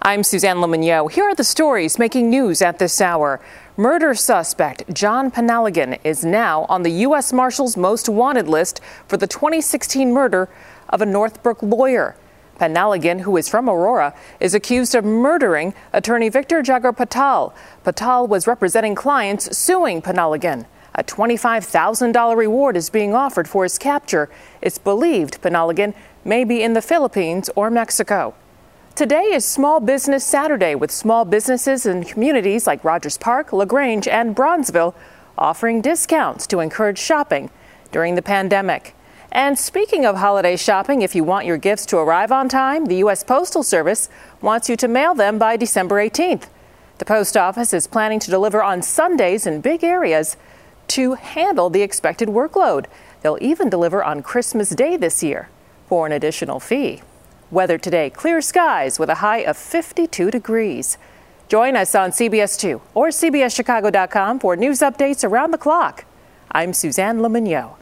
I'm Suzanne Lemonnier. Here are the stories making news at this hour. Murder suspect John Penhaligon is now on the U.S. Marshals Most Wanted list for the 2016 murder of a Northbrook lawyer. Penhaligon, who is from Aurora, is accused of murdering attorney Victor Jagar Patal. Patal was representing clients suing Penhaligon. A $25,000 reward is being offered for his capture. It's believed Penhaligon may be in the Philippines or Mexico. Today is Small Business Saturday, with small businesses in communities like Rogers Park, LaGrange, and Bronzeville offering discounts to encourage shopping during the pandemic. And speaking of holiday shopping, if you want your gifts to arrive on time, the U.S. Postal Service wants you to mail them by December 18th. The post office is planning to deliver on Sundays in big areas to handle the expected workload. They'll even deliver on Christmas Day this year for an additional fee. Weather today, clear skies with a high of 52 degrees. Join us on CBS 2 or CBSChicago.com for news updates around the clock. I'm Suzanne Lemonnier.